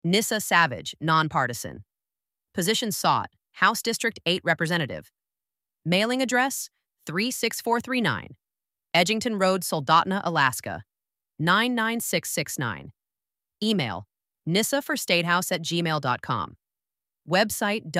Nissa Savage, nonpartisan. Position sought, House District 8 Representative. Mailing address, 36439. Edgington Road, Soldotna, Alaska, 99669. Email, nissaforstatehouse@gmail.com. Website,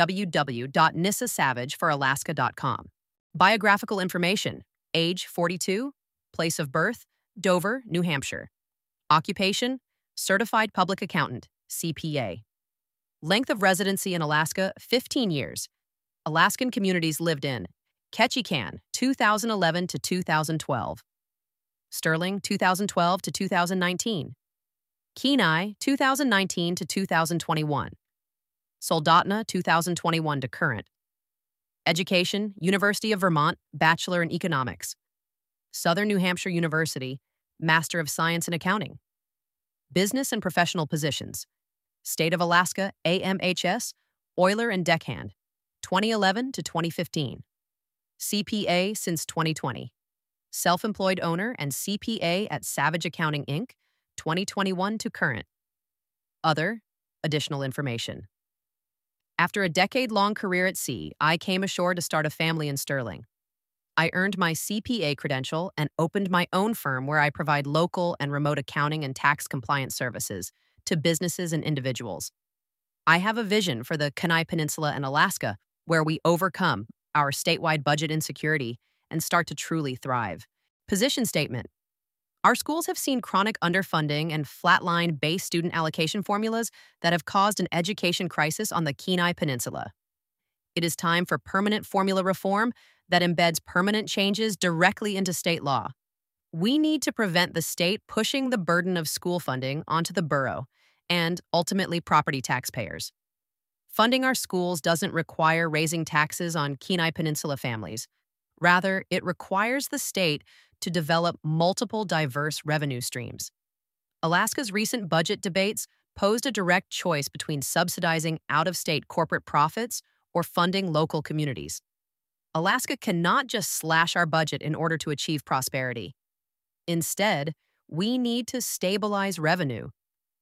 www.nissasavageforalaska.com. Biographical information, age 42, place of birth, Dover, New Hampshire. Occupation, certified public accountant, CPA. Length of residency in Alaska, 15 years. Alaskan communities lived in Ketchikan, 2011 to 2012. Sterling, 2012 to 2019. Kenai, 2019 to 2021. Soldotna, 2021 to current. Education, University of Vermont, Bachelor in Economics. Southern New Hampshire University, Master of Science in Accounting. Business and professional positions. State of Alaska, AMHS, oiler and deckhand, 2011 to 2015. CPA since 2020. Self-employed owner and CPA at Savage Accounting, Inc., 2021 to current. Other, additional information. After a decade-long career at sea, I came ashore to start a family in Sterling. I earned my CPA credential and opened my own firm where I provide local and remote accounting and tax compliance services to businesses and individuals. I have a vision for the Kenai Peninsula and Alaska where we overcome our statewide budget insecurity and start to truly thrive. Position statement. Our schools have seen chronic underfunding and flatline base student allocation formulas that have caused an education crisis on the Kenai Peninsula. It is time for permanent formula reform that embeds permanent changes directly into state law. We need to prevent the state pushing the burden of school funding onto the borough and, ultimately, property taxpayers. Funding our schools doesn't require raising taxes on Kenai Peninsula families. Rather, it requires the state to develop multiple diverse revenue streams. Alaska's recent budget debates posed a direct choice between subsidizing out-of-state corporate profits or funding local communities. Alaska cannot just slash our budget in order to achieve prosperity. Instead, we need to stabilize revenue.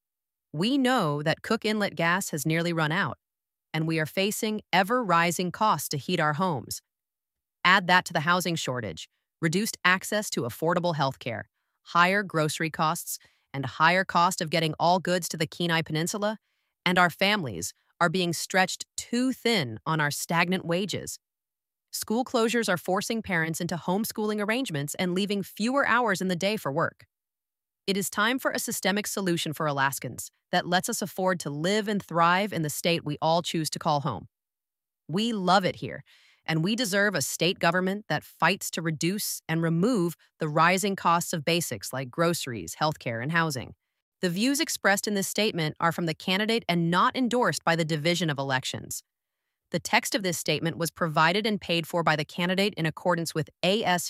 We know that Cook Inlet gas has nearly run out, and we are facing ever-rising costs to heat our homes. Add that to the housing shortage, reduced access to affordable health care, higher grocery costs, and higher cost of getting all goods to the Kenai Peninsula, and our families are being stretched too thin on our stagnant wages. School closures are forcing parents into homeschooling arrangements and leaving fewer hours in the day for work. It is time for a systemic solution for Alaskans that lets us afford to live and thrive in the state we all choose to call home. We love it here, and we deserve a state government that fights to reduce and remove the rising costs of basics like groceries, healthcare, and housing. The views expressed in this statement are from the candidate and not endorsed by the Division of Elections. The text of this statement was provided and paid for by the candidate in accordance with AS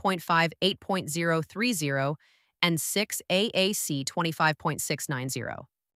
15.5 8.030 and 6 AAC 25.690.